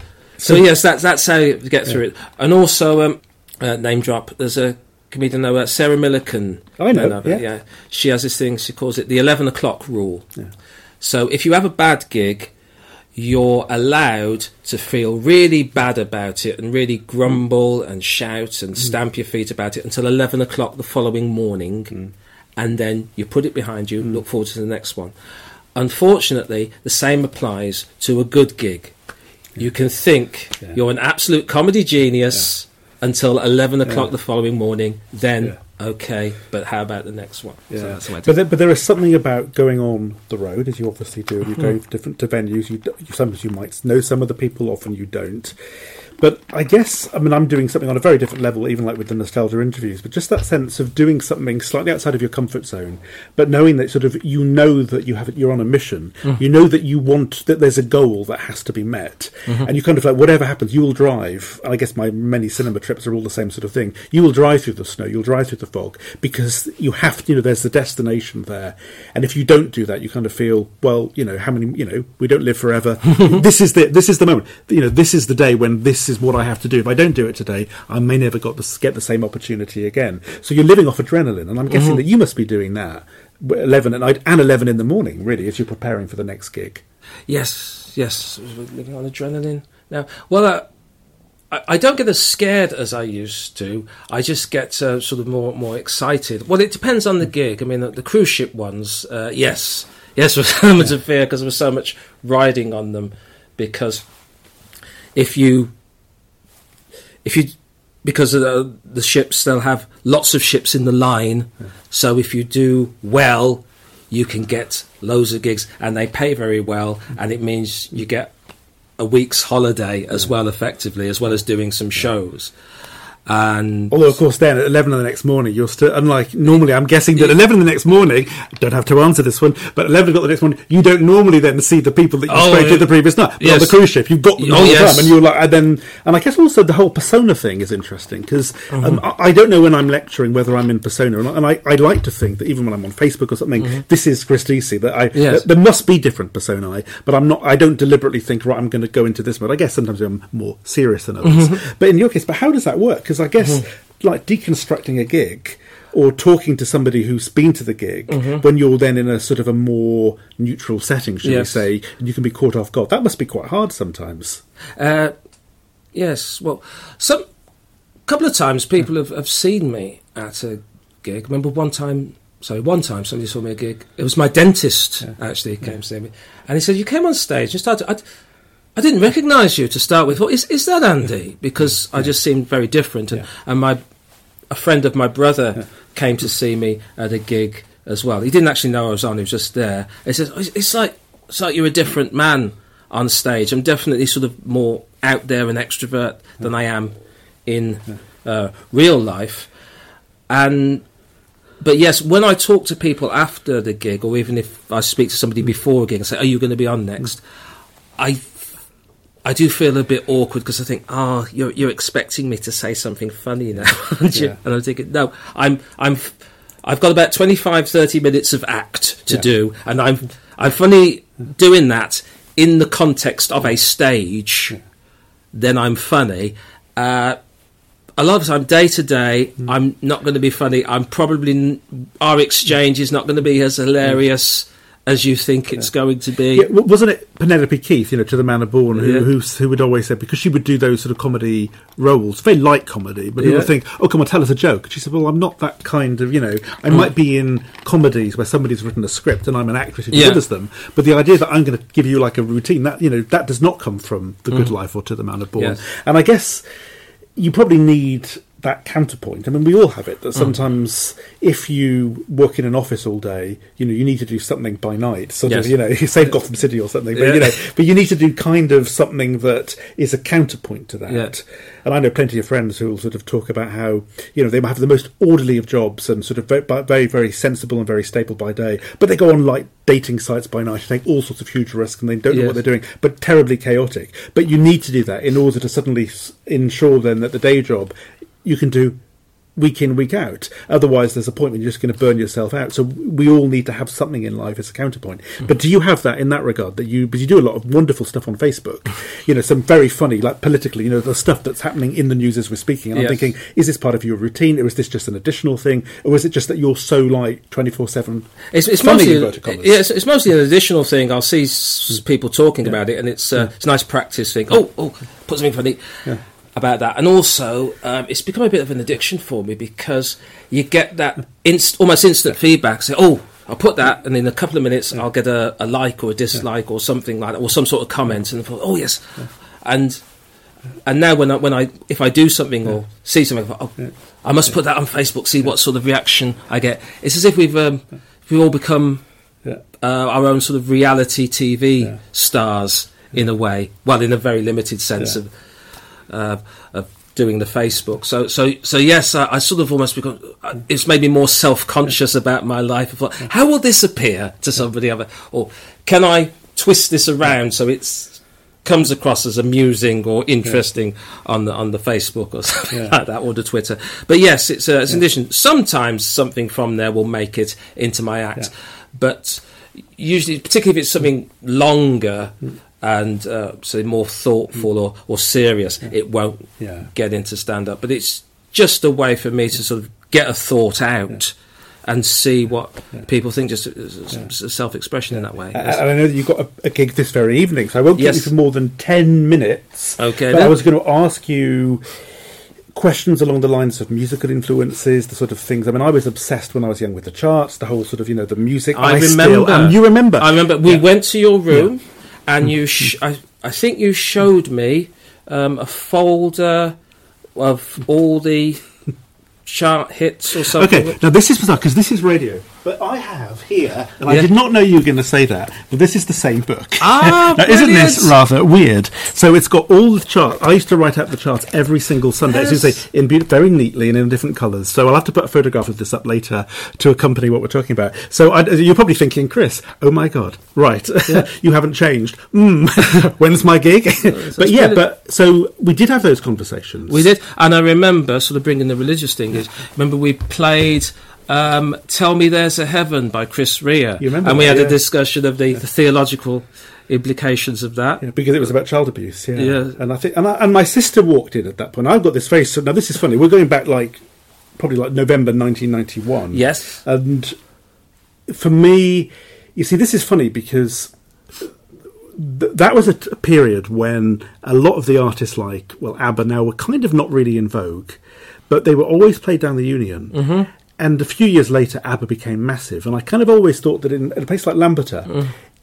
so yes, that's that's how you get through yeah. it. And also, um, uh, name drop. There's a comedian, uh, Sarah Millican.
I know.
know
yeah.
yeah, she has this thing. She calls it the eleven o'clock rule.
Yeah.
So, if you have a bad gig, you're allowed to feel really bad about it and really grumble and shout and mm. stamp your feet about it until eleven o'clock the following morning, mm. and then you put it behind you and look forward to the next one. Unfortunately, the same applies to a good gig. Yeah. You can think yeah. you're an absolute comedy genius yeah. until eleven o'clock yeah. the following morning. Then, yeah. okay, but how about the next one?
Yeah.
So that's what I
but, there, but there is something about going on the road, as you obviously do, and you go different to venues. You, you sometimes you might know some of the people, often you don't. But I guess, I mean, I'm doing something on a very different level, even like with the Nostalgia interviews, but just that sense of doing something slightly outside of your comfort zone, but knowing that sort of, you know that you have, you're on a mission, mm. you know that you want, that there's a goal that has to be met, mm-hmm. and you kind of like, whatever happens, you will drive, and I guess my many cinema trips are all the same sort of thing, you will drive through the snow, you'll drive through the fog, because you have to, you know, there's the destination there, and if you don't do that, you kind of feel, well, you know, how many, you know, we don't live forever, this is the, this is the moment, you know, this is the day when this is what I have to do. If I don't do it today, I may never got to get the same opportunity again. So you're living off adrenaline, and I'm guessing mm-hmm. that you must be doing that eleven at night and eleven in the morning, really, as you're preparing for the next gig.
Yes, yes, living on adrenaline now. Well, uh, I, I don't get as scared as I used to. I just get uh, sort of more more excited. Well, it depends on the gig. I mean, the, the cruise ship ones, uh, yes, yes, with elements of fear because there was so much riding on them. Because if you If you, because uh, the ships, they'll have lots of ships in the line, yeah. so if you do well, you can get loads of gigs, and they pay very well, and it means you get a week's holiday as yeah. well, effectively, as well as doing some shows. And
although, of course, then at eleven in the next morning, you're still, unlike normally, I'm guessing that eleven in the next morning, I don't have to answer this one, but eleven o'clock the next morning, you don't normally then see the people that you
oh,
spoke to the previous night. But yes. on the cruise ship, you've got them
oh,
all the
yes.
time, and you're like, and then, and I guess also the whole persona thing is interesting, because mm-hmm. um, I, I don't know when I'm lecturing whether I'm in persona or not, and I, I like to think that even when I'm on Facebook or something, mm-hmm. this is Chris Deasy, that I,
yes.
that there must be different personae, but I'm not, I don't deliberately think, right, I'm going to go into this mode. I guess sometimes I'm more serious than others.
Mm-hmm.
But in your case, but how does that work? Because I guess, mm-hmm. like deconstructing a gig or talking to somebody who's been to the gig mm-hmm. when you're then in a sort of a more neutral setting, should
yes.
we say, and you can be caught off guard. That must be quite hard sometimes.
Uh, yes, well, some couple of times people have, have seen me at a gig. I remember one time, sorry, one time somebody saw me at a gig. It was my dentist, yeah. actually, came yeah. to see me. And he said, you came on stage and started... I'd, I didn't recognise you to start with. Well, is is that Andy? Because yeah. I just seemed very different, and, yeah. and my a friend of my brother yeah. came to see me at a gig as well. He didn't actually know I was on; he was just there. He says, "It's like it's like you're a different man on stage. I'm definitely sort of more out there and extrovert than I am in uh, real life. And but yes, when I talk to people after the gig, or even if I speak to somebody before a gig and say, "Are you going to be on next?" I I do feel a bit awkward because I think, "Oh, you're you're expecting me to say something funny now," aren't you?
Yeah.
And I'm thinking, "No, I'm I'm I've got about twenty-five, thirty minutes of act to yeah. do, and I'm I'm funny doing that in the context of a stage. Yeah. Then I'm funny." Uh, A lot of the time, day to day, mm. I'm not going to be funny. I'm probably our exchange is not going to be as hilarious mm. as you think it's yeah. going to be.
Yeah, wasn't it Penelope Keith, you know, To the Manor Born, who, yeah. who who would always say, because she would do those sort of comedy roles, very light comedy, but people yeah. think, "Oh, come on, tell us a joke." And she said, "Well, I'm not that kind of, you know, I mm. might be in comedies where somebody's written a script and I'm an actress who
yeah.
delivers them, but the idea that I'm going to give you like a routine, that, you know, that does not come from The Good mm. Life or To the Manor Born." Yes. And I guess you probably need that counterpoint. I mean, we all have it, that sometimes mm. if you work in an office all day, you know, you need to do something by night, sort yes. of, you know, save Gotham City or something, but, yeah. you know, but you need to do kind of something that is a counterpoint to that. Yeah. And I know plenty of friends who will sort of talk about how, you know, they might have the most orderly of jobs and sort of very, very, very sensible and very stable by day, but they go on like dating sites by night and take all sorts of huge risks and they don't know yes. what they're doing, but terribly chaotic. But you need to do that in order to suddenly ensure then that the day job you can do week in, week out. Otherwise, there's a point when you're just going to burn yourself out. So we all need to have something in life as a counterpoint. Mm. But do you have that in that regard? That you, because you do a lot of wonderful stuff on Facebook. You know, some very funny, like politically, you know, the stuff that's happening in the news as we're speaking. And yes. I'm thinking, is this part of your routine, or is this just an additional thing, or is it just that you're so like twenty-four seven?
It's, it's mostly, yeah, it's, it's mostly an additional thing. I'll see s- people talking yeah. about it, and it's uh, yeah. it's a nice practice thing. Oh, oh, put something funny. Yeah. About that, and also um, it's become a bit of an addiction for me because you get that inst- almost instant feedback. Say, "Oh, I'll put that," and in a couple of minutes I'll get a, a like or a dislike yeah. or something like that, or some sort of comment, and I thought, "Oh yes," yeah. and and now when I, when I if I do something yeah. or see something, I, thought, oh, yeah. I must put that on Facebook, see yeah. what sort of reaction I get. It's as if we've um, we've all become yeah. uh, our own sort of reality T V yeah. stars yeah. in a way, well, in a very limited sense yeah. of. Uh, of doing the Facebook, so so so yes, I, I sort of almost become. Uh, it's made me more self-conscious yeah. about my life. Of like, how will this appear to somebody other, or can I twist this around so it comes across as amusing or interesting yeah. on the on the Facebook or something yeah. like that, or the Twitter? But yes, it's, uh, it's an yeah. addition. Sometimes something from there will make it into my act, yeah. but usually, particularly if it's something longer. Mm. and uh, say more thoughtful or, or serious, yeah. it won't yeah. get into stand-up. But it's just a way for me to sort of get a thought out yeah. and see what yeah. people think, just yeah. self-expression yeah. in that way.
Uh, and I know that you've got a, a gig this very evening, so I won't keep yes. you for more than ten minutes.
Okay.
But I was going to ask you questions along the lines of musical influences, the sort of things. I mean, I was obsessed when I was young with the charts, the whole sort of, you know, the music.
I, I remember.
Still, and you remember.
I remember. We yeah. went to your room. Yeah. And you, sh- I, I think you showed me um, a folder of all the chart hits or something.
Okay, now this is bizarre because this is radio. But I have here, and yeah. I did not know you were going to say that, but this is the same book.
Ah,
now, isn't this rather weird? So it's got all the charts. I used to write out the charts every single Sunday, yes. as you say, in be- very neatly and in different colours. So I'll have to put a photograph of this up later to accompany what we're talking about. So I, you're probably thinking, Chris, oh my God, right, yeah. you haven't changed. Mm. When's my gig? But yeah, but so we did have those conversations.
We did, and I remember sort of bringing the religious thing. Is remember we played. Um, Tell Me There's a Heaven by Chris Rea.
You remember
and we
that,
had
yeah.
a discussion of the, the theological implications of that.
Yeah, because it was about child abuse, yeah.
yeah.
And I think, and, I, and my sister walked in at that point. I've got this very... Now, this is funny. We're going back, like, probably like November nineteen ninety-one.
Yes.
And for me, you see, this is funny because th- that was a, t- a period when a lot of the artists like, well, ABBA now were kind of not really in vogue, but they were always played down the Union.
Mm-hmm.
And a few years later, ABBA became massive. And I kind of always thought that in, in a place like Lampeter, mm.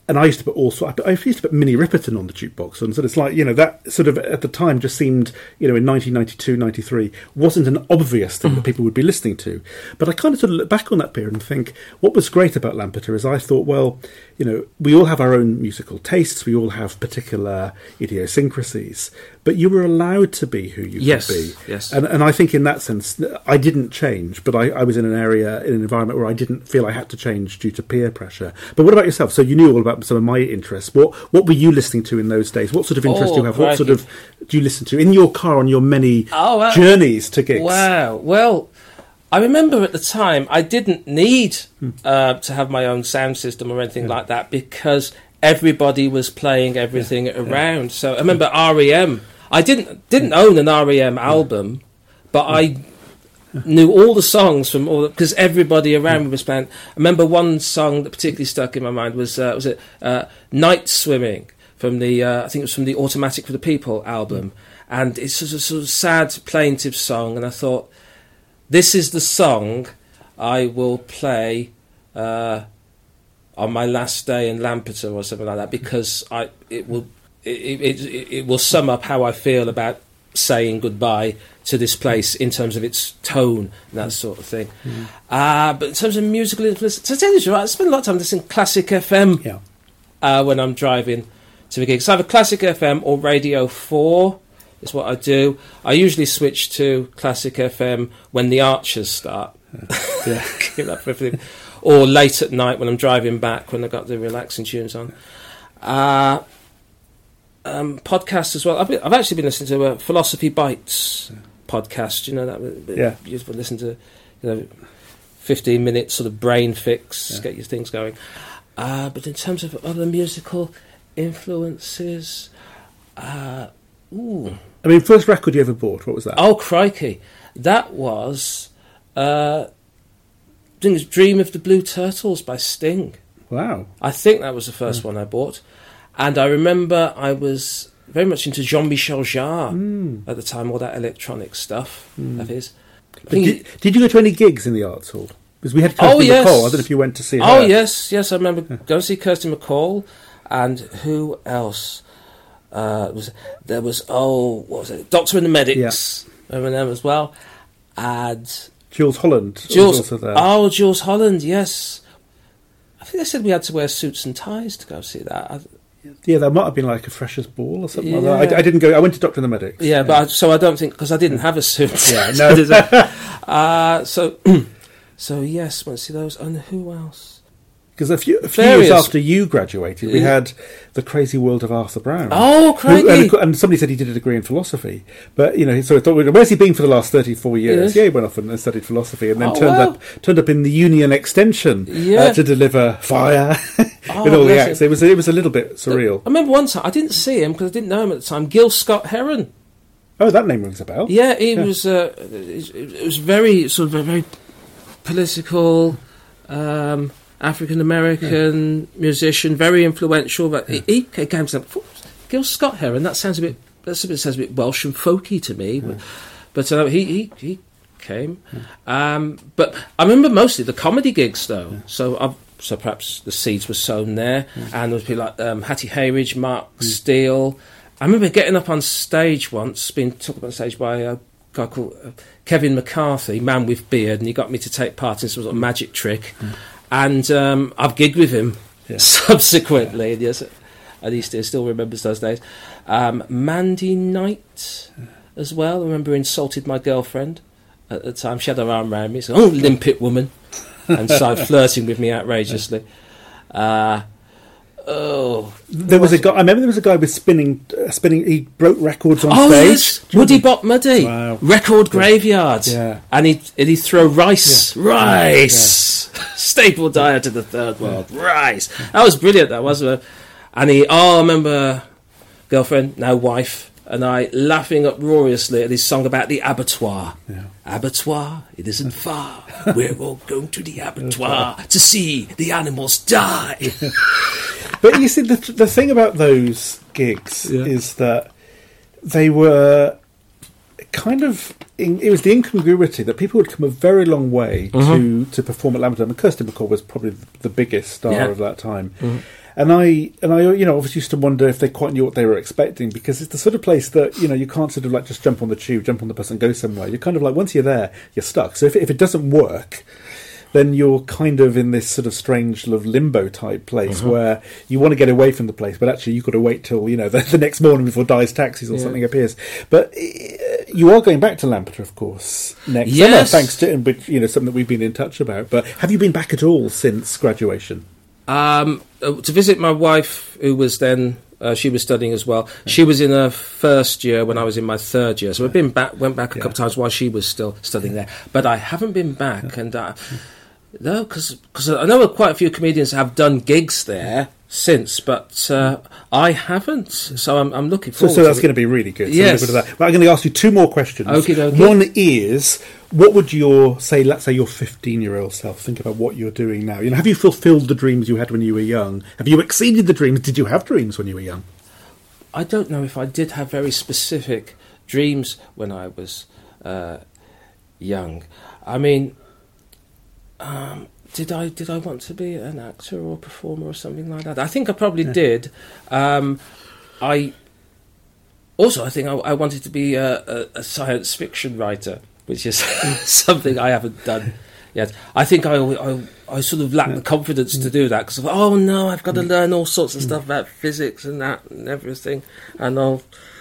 and I used to put all sorts. I used to put Minnie Riperton on the jukebox, and so it's like, you know, that sort of at the time just seemed, you know, in nineteen ninety-two, ninety-three wasn't an obvious thing mm. that people would be listening to. But I kind of sort of look back on that period and think what was great about Lampeter is I thought, well, you know, we all have our own musical tastes, we all have particular idiosyncrasies, but you were allowed to be who you
yes,
could be.
Yes.
And, and I think in that sense, I didn't change, but I, I was in an area, in an environment where I didn't feel I had to change due to peer pressure. But what about yourself? So you knew all about some of my interests. What what were you listening to in those days? What sort of interest
oh,
do you have?
crikey.
What sort of do you listen to in your car on your many
oh, uh,
journeys to gigs?
Wow. Well, I remember at the time I didn't need hmm. uh, to have my own sound system or anything yeah. like that because everybody was playing everything yeah. around. Yeah. So I remember R E M. I didn't didn't yeah. own an R E M album, but yeah. I knew all the songs from all because everybody around yeah. me was playing. I remember one song that particularly stuck in my mind was uh, was it uh, Night Swimming from the uh, I think it was from the Automatic for the People album, yeah. and it's a sort of sad, plaintive song. And I thought, this is the song I will play uh, on my last day in Lampeter or something like that because I it will it, it, it, it will sum up how I feel about saying goodbye to this place in terms of its tone and that sort of thing. Mm. Uh, but in terms of musical influence, to tell you the truth, I spend a lot of time listening to Classic F M
yeah.
uh, when I'm driving to the gigs. So either Classic F M or Radio four is what I do. I usually switch to Classic F M when the Archers start. Yeah. Give up for everything. Or late at night when I'm driving back when I've got the relaxing tunes on. Uh, Um, podcasts as well. I've, been, I've actually been listening to a Philosophy Bites yeah. podcast. You know that?
Yeah.
You just listen to, you know, fifteen minute sort of brain fix, yeah. get your things going. Uh, but in terms of other musical influences, uh, ooh.
I mean, first record you ever bought? What was that?
Oh crikey, that was uh, I think it was "Dream of the Blue Turtles" by Sting.
Wow.
I think that was the first yeah. one I bought. And I remember I was very much into Jean-Michel Jarre mm. at the time, all that electronic stuff mm. of his.
Did, did you go to any gigs in the Arts Hall? Because we had Kirsty
oh, yes.
McCall. I don't know if you went to see her.
Oh, yes, yes. I remember yeah. going to see Kirsty McCall. And who else? Uh, was There was, oh, what was it? Doctor and the Medics. Yeah. I remember them as well. And
Jules Holland
Jules,
was also there.
Oh, Jules Holland, yes. I think they said we had to wear suits and ties to go see that. I,
Yeah, that might have been like a freshers' ball or something yeah. like that. I, I didn't go. I went to Doctor and the Medics.
Yeah, yeah. but I, so I don't think because I didn't have a suit.
Yeah, no.
uh, so, so yes, went to see those. And who else?
Because a few, a few years after you graduated, we had The Crazy World of Arthur Brown.
Oh, crazy!
And, and somebody said he did a degree in philosophy, but you know, so I thought, where's he been for the last thirty-four years? Yes. Yeah, he went off and studied philosophy, and then oh, turned well. up turned up in the Union Extension yeah. uh, to deliver Fire oh, with all the acts. It was it was a little bit surreal.
I remember one time I didn't see him because I didn't know him at the time. Gil Scott Heron.
Oh, that name rings a bell.
Yeah, he yeah. was. Uh, it was very sort of a very political. Um, African American yeah. musician, very influential. But yeah. he, he came to Gil Scott Heron. That sounds a bit. That sounds a bit Welsh and folky to me. Yeah. But uh, he, he he came. Yeah. Um, but I remember mostly the comedy gigs though. Yeah. So I've, so perhaps the seeds were sown there, yeah. and there was people like um, Hattie Hayridge, Mark yeah. Steele. I remember getting up on stage once, being talked about on stage by a guy called uh, Kevin McCarthy, man with beard, and he got me to take part in some sort of magic trick. Yeah. And um, I've gigged with him yeah. subsequently. Yeah. Yes, at least he still remembers those days. Um, Mandy Knight yeah. as well. I remember insulted my girlfriend at the time. She had her arm around me. So, oh, limpet woman. And started flirting with me outrageously. Uh, oh.
There was a guy, I remember there was a guy with spinning, uh, spinning, he broke records on
oh,
stage.
Yes. Woody Bop Muddy.
Wow.
Record Graveyard.
Yeah.
And he'd, he'd throw rice. Yeah. Rice. Yeah. Staple diet of the third world. Yeah. Rice. That was brilliant, that was. Uh, and he, oh, I remember girlfriend, now wife, and I laughing uproariously at his song about the abattoir. Yeah. Abattoir, it isn't far. We're all going to the abattoir to see the animals die.
But you see, the the thing about those gigs yeah. is that they were kind of, in, it was the incongruity that people would come a very long way mm-hmm. to, to perform at Lampeter. I mean, Kirsty McCall was probably the biggest star yeah. of that time. Mm-hmm. And I, and I, you know, obviously used to wonder if they quite knew what they were expecting, because it's the sort of place that, you know, you can't sort of like just jump on the tube, jump on the bus and go somewhere. You're kind of like, once you're there, you're stuck. So if, if it doesn't work, then you're kind of in this sort of strange sort of limbo type place uh-huh. where you want to get away from the place, but actually you've got to wait till, you know, the, the next morning before Di's Taxis or yeah. something appears. But uh, you are going back to Lampeter, of course, next
yes.
summer, thanks to, which, you know, something that we've been in touch about. But have you been back at all since graduation?
Um, uh, to visit my wife, who was then... Uh, she was studying as well. She was in her first year when I was in my third year. So I've been back, went back a couple of times while she was still studying there. But I haven't been back, and uh, no, because I know quite a few comedians have done gigs there since, but uh, I haven't. So I'm, I'm looking forward.
So, so
to
that's
it.
going to be really good. So
yes.
I'm, that. But I'm going to ask you two more questions.
Okay, okay.
One is, what would your say? Let's say your fifteen-year-old self think about what you're doing now. You know, have you fulfilled the dreams you had when you were young? Have you exceeded the dreams? Did you have dreams when you were young?
I don't know if I did have very specific dreams when I was uh, young. I mean, um, did I did I want to be an actor or a performer or something like that? I think I probably yeah. did. Um, I also I think I, I wanted to be a, a, a science fiction writer, which is something I haven't done yet. I think I I, I sort of lack yeah. the confidence to do that, because oh no, I've got to learn all sorts of stuff about physics and that and everything, and I'll.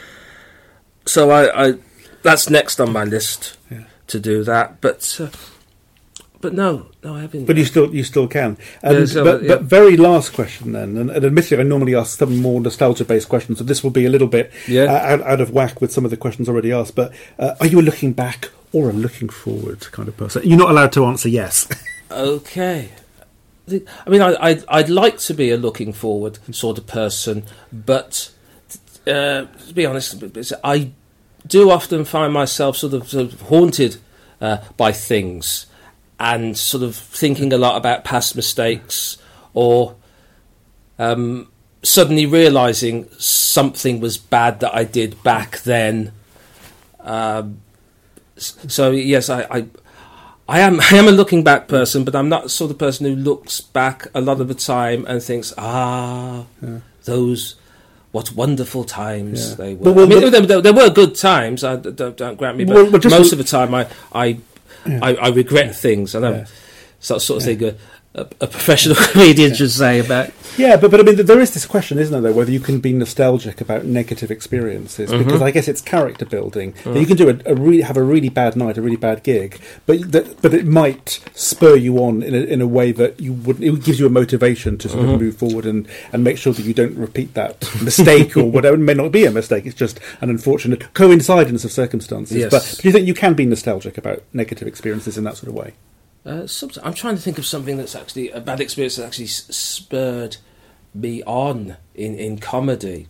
So I, I that's next on my list yeah. to do that, but uh, but no, no, I haven't.
But you still you still can. And,
yeah, so,
but,
yeah.
but very last question then, and, and admittedly I normally ask some more nostalgia based questions, so this will be a little bit
yeah.
uh, out, out of whack with some of the questions already asked. But uh, are you a looking back or a looking forward kind of person? You're not allowed to answer yes.
Okay. I mean, I, I'd, I'd like to be a looking forward sort of person, but uh, to be honest, I do often find myself sort of, sort of haunted uh, by things and sort of thinking a lot about past mistakes, or um, suddenly realising something was bad that I did back then. Um, so, yes, I... I I am I am a looking back person, but I'm not the sort of person who looks back a lot of the time and thinks, ah, yeah. those, what wonderful times yeah. they were. Well, well, I mean, there, there, there were good times, I, don't, don't grant me, but well, well, most of the time I I, yeah. I, I regret things. I know, yeah. so, sort of yeah. thing a, a, a professional comedian yeah. should say about.
Yeah, but, but I mean, there is this question, isn't there, though, whether you can be nostalgic about negative experiences, mm-hmm. because I guess it's character building. Mm. You can do a, a really, have a really bad night, a really bad gig, but that, but it might spur you on in a, in a way that you wouldn't. It gives you a motivation to sort mm-hmm. of move forward and, and make sure that you don't repeat that mistake or whatever. It may not be a mistake; it's just an unfortunate coincidence of circumstances.
Yes.
But do you think you can be nostalgic about negative experiences in that sort of way?
Uh, I'm trying to think of something that's actually a bad experience that actually s- spurred me on in, in comedy.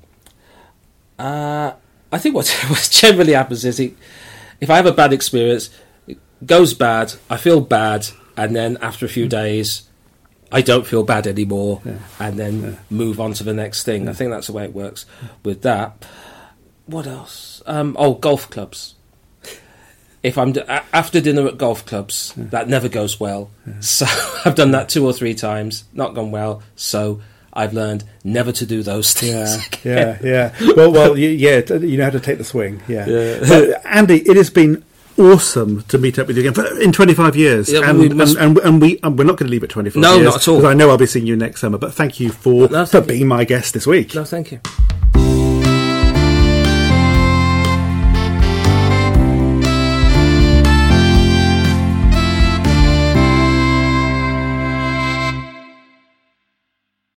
Uh, I think what, what generally happens is it, if I have a bad experience, it goes bad, I feel bad, and then after a few days, I don't feel bad anymore, yeah. and then yeah. move on to the next thing. Yeah. I think that's the way it works with that. What else? Um, oh, golf clubs. If I'm d- after dinner at golf clubs, yeah. that never goes well. Yeah. So I've done that two or three times, not gone well. So I've learned never to do those things.
Yeah, yeah, yeah. Well, well, yeah. You know how to take the swing. Yeah.
yeah.
But Andy, it has been awesome to meet up with you again in twenty-five years,
yeah,
and,
we must...
and, and and we and we're not going to leave it twenty-five
no,
years.
No, not at all.
Because I know I'll be seeing you next summer. But thank you for
no, thank
for
you.
being my guest this week.
No, thank you.